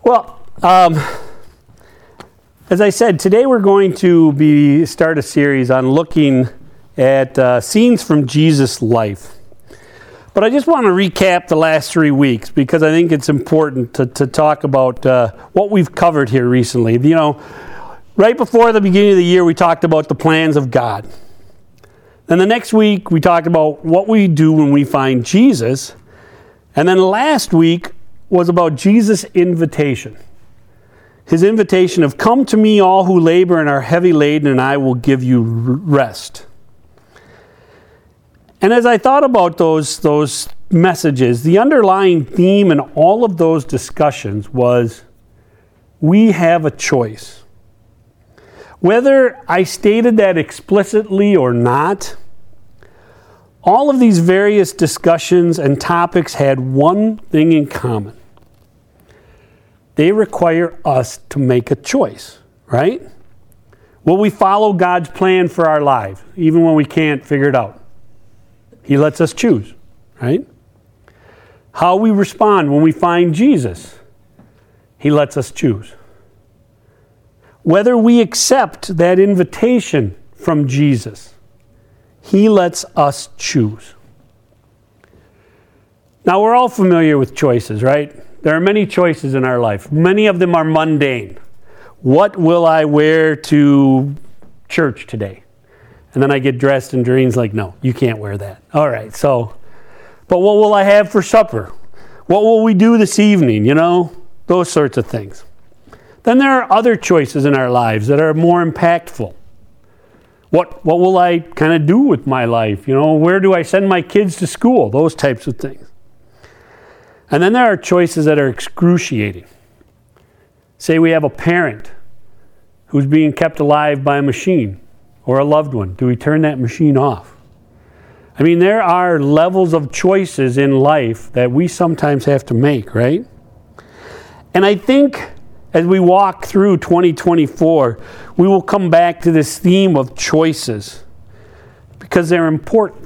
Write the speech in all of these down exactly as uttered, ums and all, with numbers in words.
Well, um, as I said, today we're going to be start a series on looking at uh, scenes from Jesus' life. But I just want to recap the last three weeks because I think it's important to, to talk about uh, what we've covered here recently. You know, right before the beginning of the year, we talked about the plans of God. Then the next week, we talked about what we do when we find Jesus. And then last week was about Jesus' invitation. His invitation of, "Come to me, all who labor and are heavy laden, and I will give you rest." And as I thought about those, those messages, the underlying theme in all of those discussions was, we have a choice. Whether I stated that explicitly or not, all of these various discussions and topics had one thing in common. They require us to make a choice, right? Will we follow God's plan for our lives, even when we can't figure it out? He lets us choose, right? How we respond when we find Jesus, He lets us choose. Whether we accept that invitation from Jesus, He lets us choose. Now, we're all familiar with choices, right? There are many choices in our life. Many of them are mundane. What will I wear to church today? And then I get dressed and Doreen's like, no, you can't wear that. All right, so, but what will I have for supper? What will we do this evening? You know, those sorts of things. Then there are other choices in our lives that are more impactful. What what will I kind of do with my life? You know, where do I send my kids to school? Those types of things. And then there are choices that are excruciating. Say we have a parent who's being kept alive by a machine or a loved one. Do we turn that machine off? I mean, there are levels of choices in life that we sometimes have to make, right? And I think as we walk through twenty twenty-four, we will come back to this theme of choices because they're important.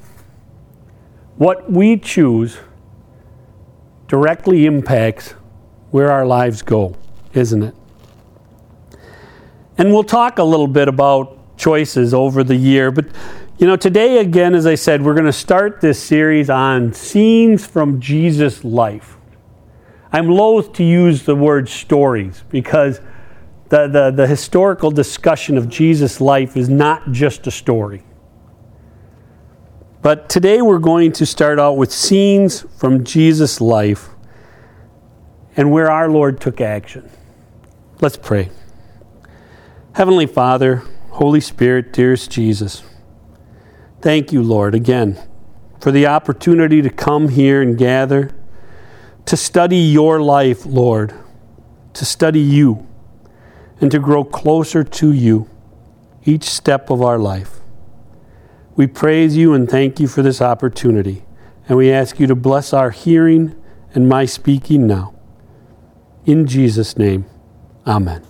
What we choose directly impacts where our lives go, isn't it? And we'll talk a little bit about choices over the year, but you know, today again, as I said, we're going to start this series on scenes from Jesus' life. I'm loath to use the word stories because the, the, the historical discussion of Jesus' life is not just a story. But today we're going to start out with scenes from Jesus' life and where our Lord took action. Let's pray. Heavenly Father, Holy Spirit, dearest Jesus, thank you, Lord, again, for the opportunity to come here and gather, to study your life, Lord, to study you, and to grow closer to you each step of our life. We praise you and thank you for this opportunity, and we ask you to bless our hearing and my speaking now. In Jesus' name, amen.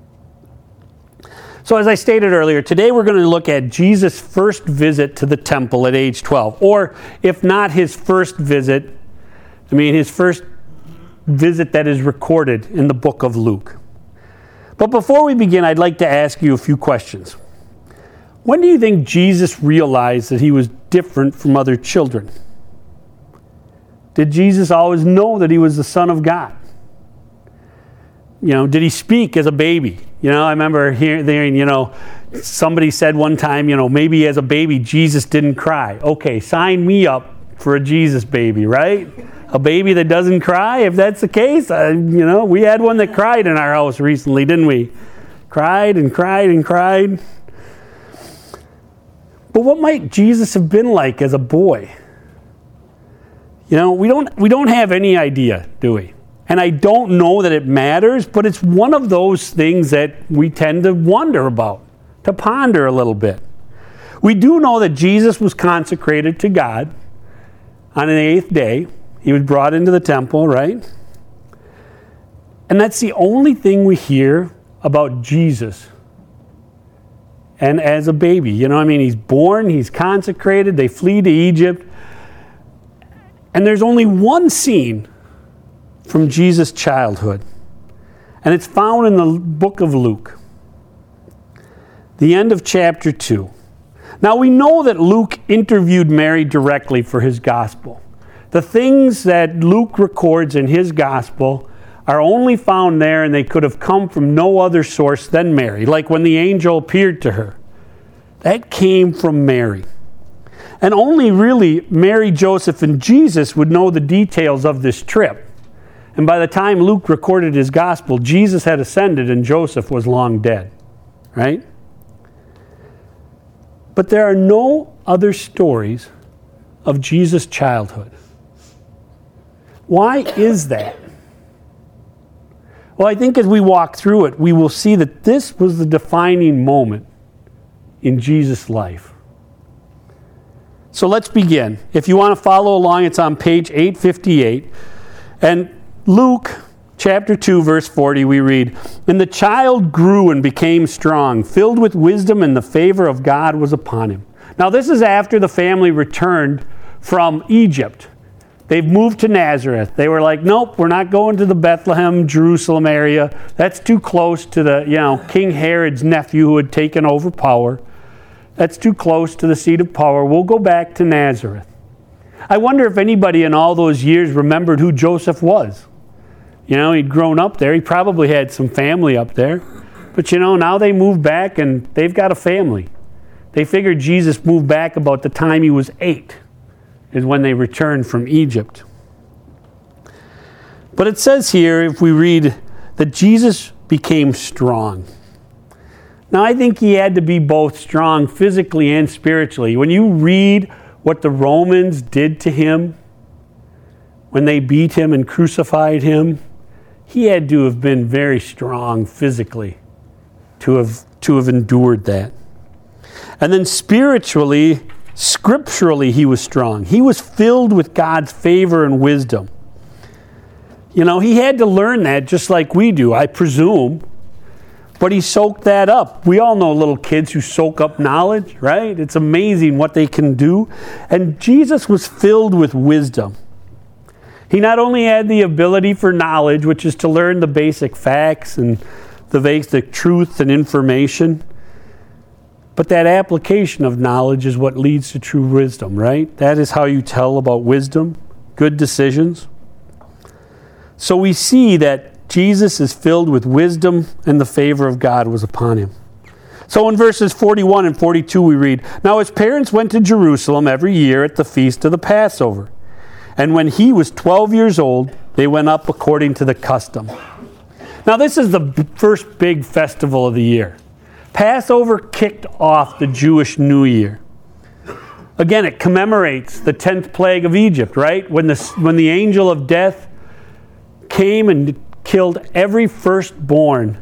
So as I stated earlier, today we're going to look at Jesus' first visit to the temple at age twelve, or if not his first visit, I mean his first visit that is recorded in the book of Luke. But before we begin, I'd like to ask you a few questions. When do you think Jesus realized that he was different from other children? Did Jesus always know that he was the Son of God? You know, did he speak as a baby? You know, I remember hearing, you know, somebody said one time, you know, maybe as a baby Jesus didn't cry. Okay, sign me up for a Jesus baby, right? A baby that doesn't cry? If that's the case, uh, you know, we had one that cried in our house recently, didn't we? Cried and cried and cried. But what might Jesus have been like as a boy? You know, we don't we don't have any idea, do we? And I don't know that it matters, but it's one of those things that we tend to wonder about, to ponder a little bit. We do know that Jesus was consecrated to God on an eighth day. He was brought into the temple, right? And that's the only thing we hear about Jesus. And as a baby, you know, I mean, he's born, he's consecrated, they flee to Egypt. And there's only one scene from Jesus' childhood. And it's found in the book of Luke, the end of chapter two. Now we know that Luke interviewed Mary directly for his gospel. The things that Luke records in his gospel are only found there, and they could have come from no other source than Mary, like when the angel appeared to her. That came from Mary. And only really Mary, Joseph, and Jesus would know the details of this trip. And by the time Luke recorded his gospel, Jesus had ascended and Joseph was long dead. Right? But there are no other stories of Jesus' childhood. Why is that? Well, I think as we walk through it, we will see that this was the defining moment in Jesus' life. So let's begin. If you want to follow along, it's on page eight fifty-eight. And Luke chapter two, verse forty, we read, "And the child grew and became strong, filled with wisdom, and the favor of God was upon him." Now this is after the family returned from Egypt. They've moved to Nazareth. They were like, nope, we're not going to the Bethlehem, Jerusalem area. That's too close to the, you know, King Herod's nephew who had taken over power. That's too close to the seat of power. We'll go back to Nazareth. I wonder if anybody in all those years remembered who Joseph was. You know, he'd grown up there. He probably had some family up there. But, you know, now they moved back and they've got a family. They figured Jesus moved back about the time he was eight, is when they returned from Egypt. But it says here, if we read, that Jesus became strong. Now, I think he had to be both strong physically and spiritually. When you read what the Romans did to him, when they beat him and crucified him, he had to have been very strong physically to have, to have endured that. And then spiritually, scripturally, he was strong. He was filled with God's favor and wisdom. You know, he had to learn that just like we do, I presume. But he soaked that up. We all know little kids who soak up knowledge, right? It's amazing what they can do. And Jesus was filled with wisdom. He not only had the ability for knowledge, which is to learn the basic facts and the basic truth and information, but that application of knowledge is what leads to true wisdom, right? That is how you tell about wisdom, good decisions. So we see that Jesus is filled with wisdom and the favor of God was upon him. So in verses forty-one and forty-two we read, "Now his parents went to Jerusalem every year at the feast of the Passover. And when he was twelve years old, they went up according to the custom." Now this is the first big festival of the year. Passover kicked off the Jewish New Year. Again, it commemorates the tenth plague of Egypt, right? When the, when the angel of death came and killed every firstborn,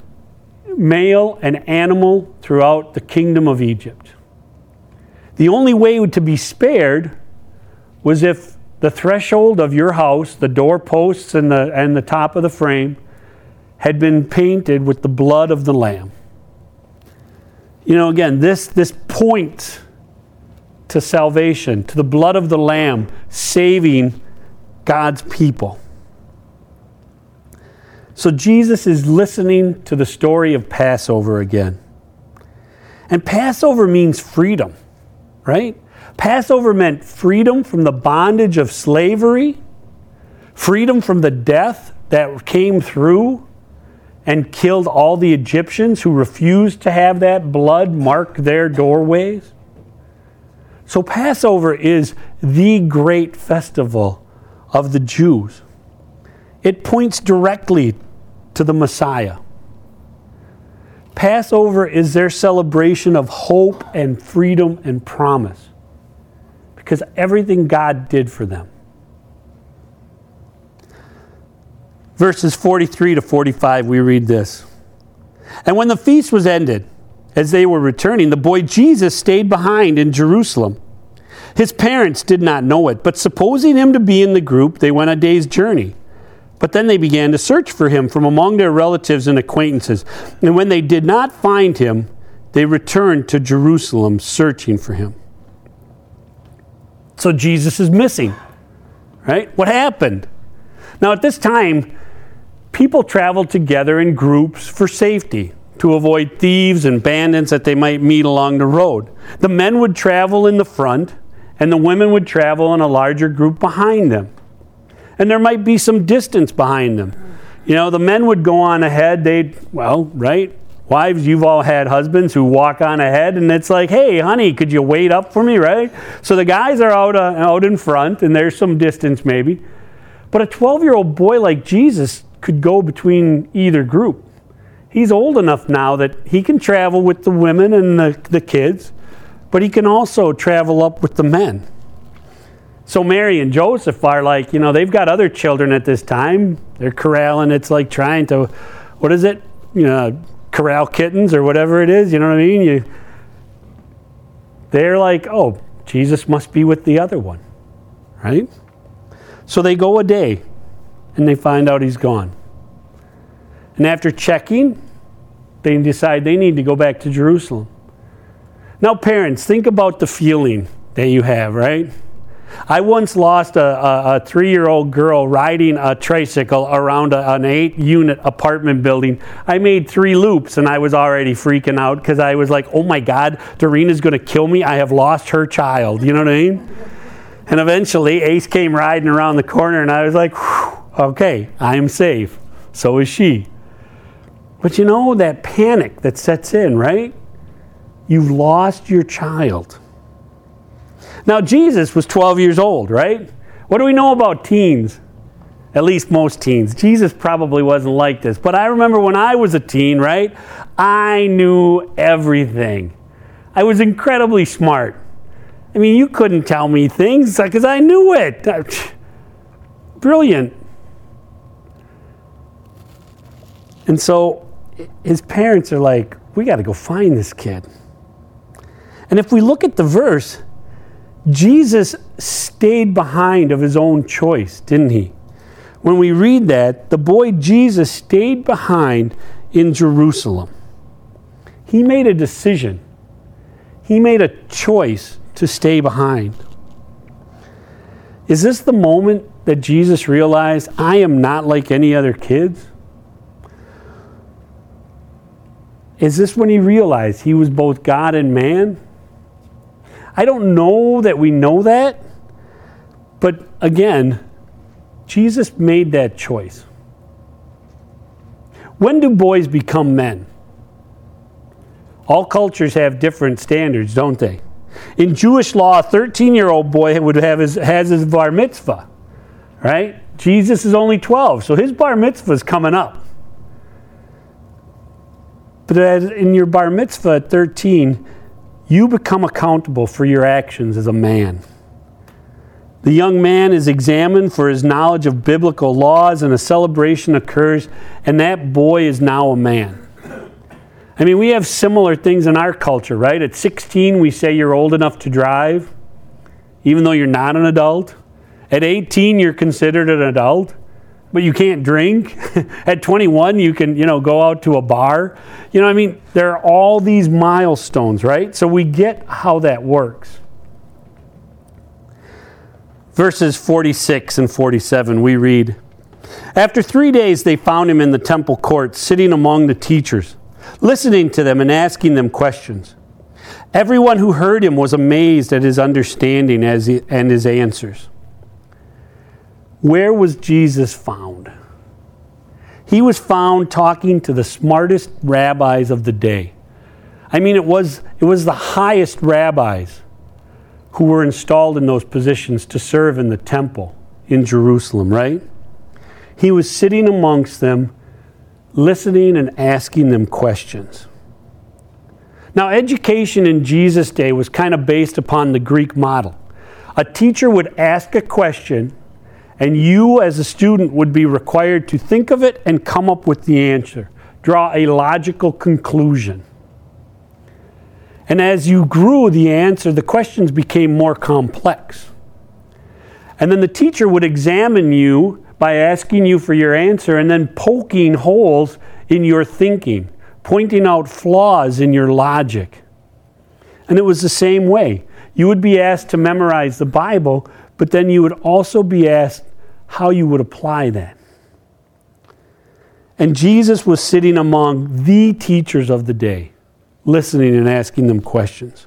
male and animal, throughout the kingdom of Egypt. The only way to be spared was if the threshold of your house, the doorposts and the, and the top of the frame, had been painted with the blood of the Lamb. You know, again, this, this points to salvation, to the blood of the Lamb saving God's people. So Jesus is listening to the story of Passover again. And Passover means freedom, right? Passover meant freedom from the bondage of slavery, freedom from the death that came through and killed all the Egyptians who refused to have that blood mark their doorways. So Passover is the great festival of the Jews. It points directly to the Messiah. Passover is their celebration of hope and freedom and promise, because everything God did for them. Verses forty-three to forty-five, we read this. "And when the feast was ended, as they were returning, the boy Jesus stayed behind in Jerusalem. His parents did not know it, but supposing him to be in the group, they went a day's journey. But then they began to search for him from among their relatives and acquaintances. And when they did not find him, they returned to Jerusalem searching for him." So Jesus is missing, right? What happened? Now at this time, People traveled together in groups for safety, to avoid thieves and bandits that they might meet along the road. The men would travel in the front, and the women would travel in a larger group behind them. And there might be some distance behind them. You know, the men would go on ahead. They'd, well, right? Wives, you've all had husbands who walk on ahead, and it's like, hey, honey, could you wait up for me, right? So the guys are out, uh, out in front, and there's some distance maybe. But a twelve-year-old boy like Jesus could go between either group. He's old enough now that he can travel with the women and the, the kids, but he can also travel up with the men. So Mary and Joseph are like, you know, they've got other children at this time. They're corralling. It's like trying to, what is it? You know, corral kittens or whatever it is. You know what I mean? You, they're like, oh, Jesus must be with the other one, right? So they go a day, and they find out he's gone. And after checking, they decide they need to go back to Jerusalem. Now, parents, think about the feeling that you have, right? I once lost a, a, a three-year-old girl riding a tricycle around a, an eight-unit apartment building. I made three loops, and I was already freaking out because I was like, oh my God, Doreena's going to kill me. I have lost her child. You know what I mean? And eventually, Ace came riding around the corner, and I was like, okay, I am safe. So is she. But you know, that panic that sets in, right? You've lost your child. Now, Jesus was twelve years old, right? What do we know about teens? At least most teens. Jesus probably wasn't like this. But I remember when I was a teen, right? I knew everything. I was incredibly smart. I mean, you couldn't tell me things because I knew it. Brilliant. And so his parents are like, we got to go find this kid. And if we look at the verse, Jesus stayed behind of his own choice, didn't he? When we read that, the boy Jesus stayed behind in Jerusalem. He made a decision. He made a choice to stay behind. Is this the moment that Jesus realized, I am not like any other kids? Is this when he realized he was both God and man? I don't know that we know that, but again, Jesus made that choice. When do boys become men? All cultures have different standards, don't they? In Jewish law, a thirteen-year-old boy would have his, has his bar mitzvah, right? Jesus is only twelve, so his bar mitzvah is coming up. But as in your bar mitzvah at thirteen, you become accountable for your actions as a man. The young man is examined for his knowledge of biblical laws, and a celebration occurs, and that boy is now a man. I mean, we have similar things in our culture, right? At sixteen, we say you're old enough to drive, even though you're not an adult. At eighteen, you're considered an adult, but you can't drink. At twenty-one, you can, you know, go out to a bar. You know, I mean, there are all these milestones, right? So we get how that works. Verses forty-six and forty-seven, we read, after three days, they found him in the temple court, sitting among the teachers, listening to them and asking them questions. Everyone who heard him was amazed at his understanding as he, and his answers. Where was Jesus found? He was found talking to the smartest rabbis of the day. I mean, it was, it was the highest rabbis who were installed in those positions to serve in the temple in Jerusalem, right? He was sitting amongst them, listening and asking them questions. Now, education in Jesus' day was kind of based upon the Greek model. A teacher would ask a question, and you as a student would be required to think of it and come up with the answer, draw a logical conclusion. And as you grew the answer, the questions became more complex. And then the teacher would examine you by asking you for your answer and then poking holes in your thinking, pointing out flaws in your logic. And it was the same way. You would be asked to memorize the Bible, but then you would also be asked how you would apply that. And Jesus was sitting among the teachers of the day, listening and asking them questions.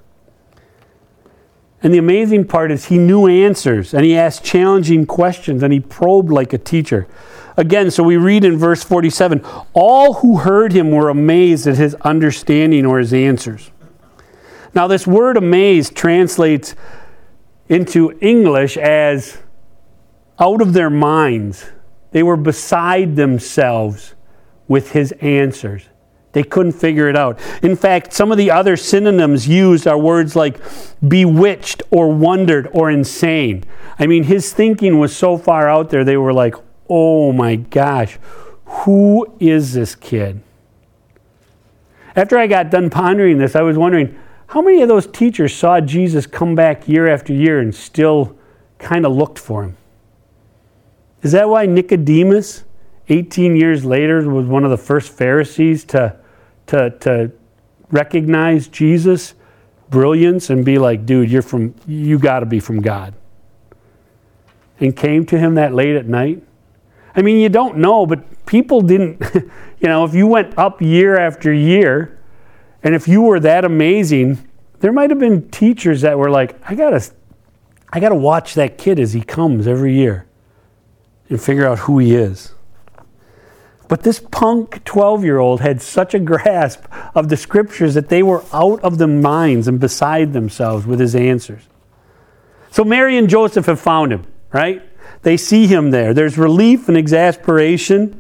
And the amazing part is he knew answers, and he asked challenging questions, and he probed like a teacher. Again, so we read in verse forty-seven, all who heard him were amazed at his understanding or his answers. Now this word amazed translates into English as out of their minds. They were beside themselves with his answers. They couldn't figure it out. In fact, some of the other synonyms used are words like bewitched or wondered or insane. I mean, his thinking was so far out there, they were like, oh my gosh, who is this kid? After I got done pondering this, I was wondering, how many of those teachers saw Jesus come back year after year and still kind of looked for him? Is that why Nicodemus, eighteen years later, was one of the first Pharisees to To, to recognize Jesus' brilliance and be like, dude, you're from, you got to be from God. And came to him that late at night. I mean, you don't know, but people didn't, you know, if you went up year after year, and if you were that amazing, there might have been teachers that were like, I gotta, I gotta watch that kid as he comes every year and figure out who he is. But this punk twelve-year-old had such a grasp of the scriptures that they were out of their minds and beside themselves with his answers. So Mary and Joseph have found him, right? They see him there. There's relief and exasperation.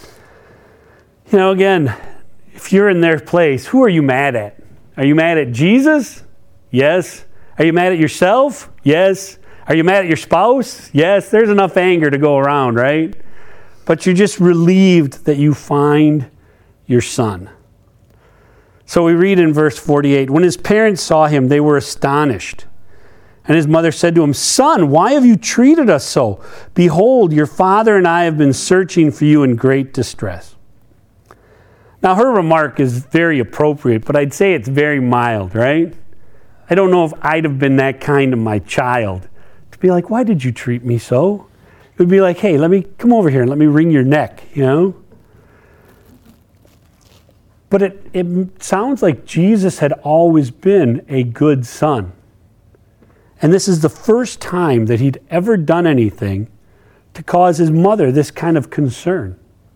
You know, again, if you're in their place, who are you mad at? Are you mad at Jesus? Yes. Are you mad at yourself? Yes. Are you mad at your spouse? Yes. There's enough anger to go around, right? But you're just relieved that you find your son. So we read in verse forty-eight, when his parents saw him, they were astonished. And his mother said to him, son, why have you treated us so? Behold, your father and I have been searching for you in great distress. Now her remark is very appropriate, but I'd say it's very mild, right? I don't know if I'd have been that kind to my child. To be like, why did you treat me so? It would be like, hey, let me come over here and let me wring your neck, you know? But it, it sounds like Jesus had always been a good son. And this is the first time that he'd ever done anything to cause his mother this kind of concern.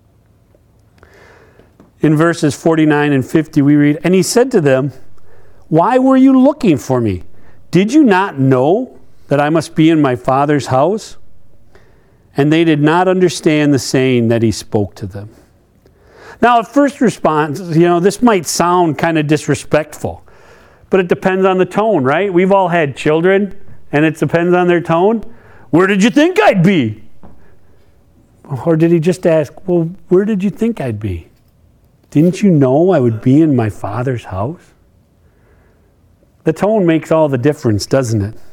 In verses forty-nine and fifty, we read, and he said to them, why were you looking for me? Did you not know that I must be in my Father's house? And they did not understand the saying that he spoke to them. Now, at first response, you know, this might sound kind of disrespectful, but it depends on the tone, right? We've all had children, and it depends on their tone. Where did you think I'd be? Or did he just ask, well, where did you think I'd be? Didn't you know I would be in my Father's house? The tone makes all the difference, doesn't it?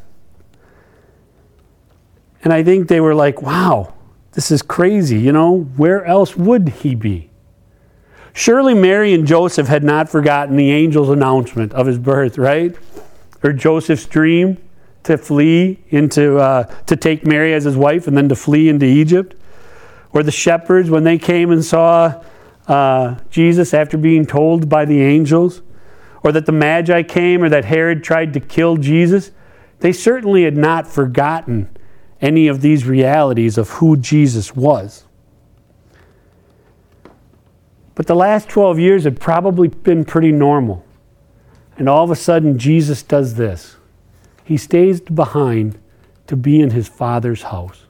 And I think they were like, wow, this is crazy. You know, where else would he be? Surely Mary and Joseph had not forgotten the angel's announcement of his birth, right? Or Joseph's dream to flee into, uh, to take Mary as his wife and then to flee into Egypt. Or the shepherds when they came and saw uh, Jesus after being told by the angels. Or that the Magi came or that Herod tried to kill Jesus. They certainly had not forgotten any of these realities of who Jesus was. But the last twelve years had probably been pretty normal. And all of a sudden, Jesus does this. He stays behind to be in his Father's house.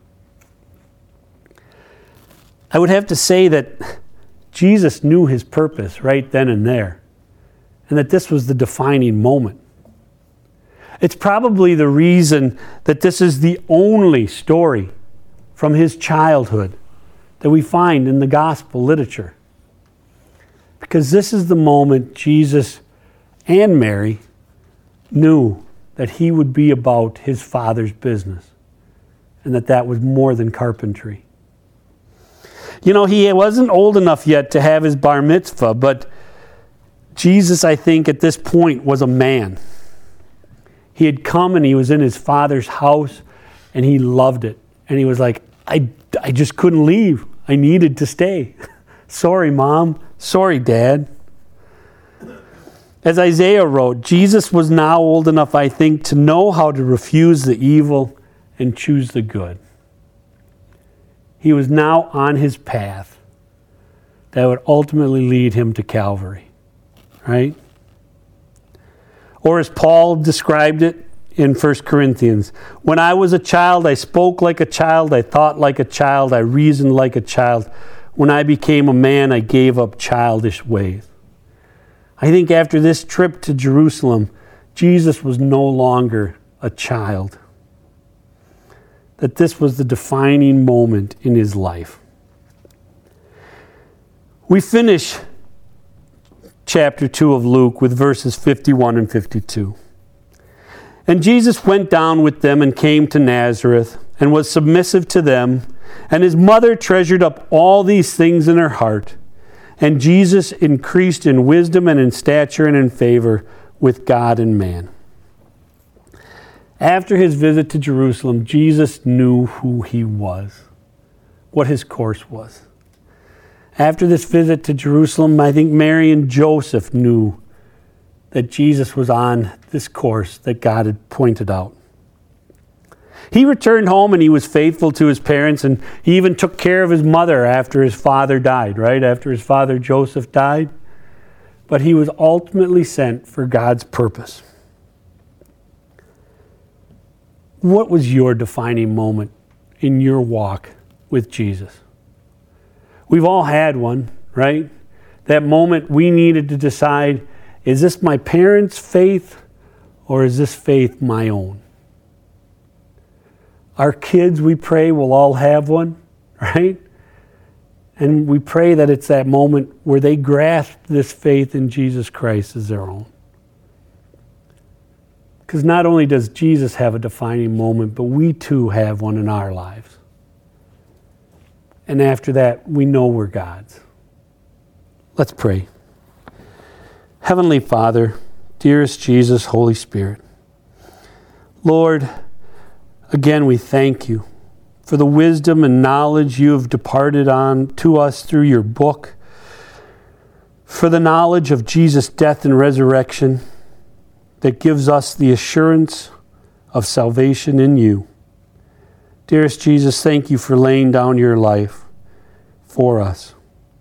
I would have to say that Jesus knew his purpose right then and there, and that this was the defining moment. It's probably the reason that this is the only story from his childhood that we find in the gospel literature. Because this is the moment Jesus and Mary knew that he would be about his Father's business, and that that was more than carpentry. You know, he wasn't old enough yet to have his bar mitzvah, but Jesus, I think, at this point was a man. He had come and he was in his Father's house and he loved it. And he was like, I, I just couldn't leave. I needed to stay. Sorry, Mom. Sorry, Dad. As Isaiah wrote, Jesus was now old enough, I think, to know how to refuse the evil and choose the good. He was now on his path that would ultimately lead him to Calvary, right? Or as Paul described it in First Corinthians, when I was a child, I spoke like a child, I thought like a child, I reasoned like a child. When I became a man, I gave up childish ways. I think after this trip to Jerusalem, Jesus was no longer a child. That this was the defining moment in his life. We finish chapter two of Luke with verses fifty-one and fifty-two. And Jesus went down with them and came to Nazareth and was submissive to them. And his mother treasured up all these things in her heart. And Jesus increased in wisdom and in stature and in favor with God and man. After his visit to Jerusalem, Jesus knew who he was, what his course was. After this visit to Jerusalem, I think Mary and Joseph knew that Jesus was on this course that God had pointed out. He returned home and he was faithful to his parents, and he even took care of his mother after his father died, right? After his father Joseph died. But he was ultimately sent for God's purpose. What was your defining moment in your walk with Jesus? We've all had one, right? That moment we needed to decide, is this my parents' faith or is this faith my own? Our kids, we pray, will all have one, right? And we pray that it's that moment where they grasp this faith in Jesus Christ as their own. Because not only does Jesus have a defining moment, but we too have one in our lives. And after that, we know we're God's. Let's pray. Heavenly Father, dearest Jesus, Holy Spirit, Lord, again, we thank you for the wisdom and knowledge you have departed on to us through your book, for the knowledge of Jesus' death and resurrection that gives us the assurance of salvation in you. Dearest Jesus, thank you for laying down your life for us.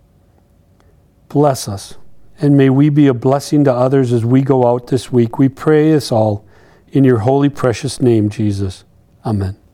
Bless us, and may we be a blessing to others as we go out this week. We pray this all in your holy, precious name, Jesus. Amen.